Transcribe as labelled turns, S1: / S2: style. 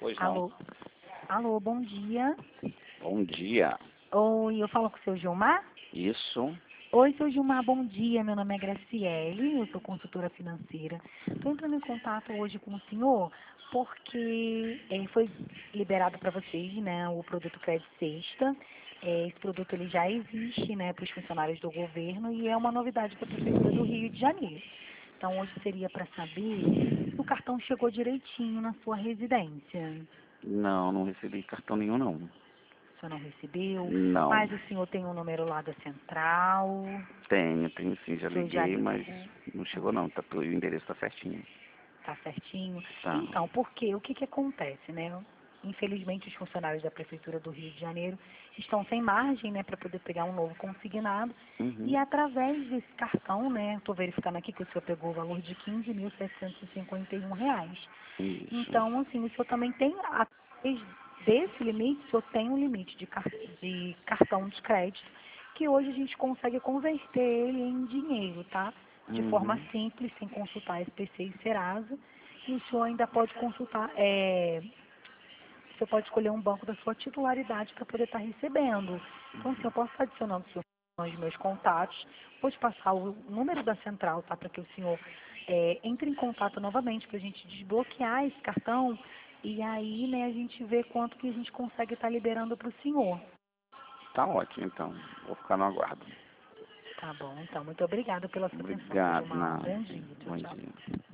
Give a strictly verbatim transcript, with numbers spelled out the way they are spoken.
S1: Pois não.
S2: Alô? Alô, bom dia.
S1: Bom dia.
S2: Oi, eu falo com o seu Gilmar?
S1: Isso.
S2: Oi, seu Gilmar, bom dia. Meu nome é Graciele, eu sou consultora financeira. Estou entrando em contato hoje com o senhor porque eh, foi liberado para vocês, né, o produto Crédito Sexta. Eh, esse produto ele já existe, né, para os funcionários do governo e é uma novidade para a Prefeitura do Rio de Janeiro. Então, hoje seria para saber se o cartão chegou direitinho na sua residência.
S1: Não, não recebi cartão nenhum, não.
S2: O senhor não recebeu,
S1: Não.
S2: mas o senhor tem um número lá da central,
S1: Tenho, tenho sim, já
S2: o senhor já
S1: liguei,
S2: ligou,
S1: mas não chegou não. Tá, tudo- o endereço tá certinho.
S2: tá certinho.
S1: Tá.
S2: Então, porque o que que acontece, né? Infelizmente, os funcionários da Prefeitura do Rio de Janeiro estão sem margem, né, para poder pegar um novo consignado. E
S1: Uhum.
S2: através desse cartão, né, estou verificando aqui que o senhor pegou o valor de quinze mil setecentos e cinquenta e um reais.
S1: Isso.
S2: Então, assim, o senhor também tem, através desse limite, o senhor tem um limite de, car de cartão de crédito, que hoje a gente consegue converter ele em dinheiro, tá? De forma
S1: Uhum.
S2: simples, sem consultar S P C e Serasa. E o senhor ainda pode consultar, é, você pode escolher um banco da sua titularidade para poder estar recebendo. Então, assim, eu posso estar adicionando o senhor nos meus contatos, vou te passar o número da central, tá? Para que o senhor é, entre em contato novamente para a gente desbloquear esse cartão e aí, né, a gente vê quanto que a gente consegue estar liberando para o senhor.
S1: Tá ótimo, então. Vou ficar no aguardo.
S2: Tá bom, então, muito obrigada pela sua atenção, seu
S1: Obrigado,
S2: Gilmar. Um
S1: nada.
S2: bom dia. Tchau,
S1: Bom
S2: tchau.
S1: dia.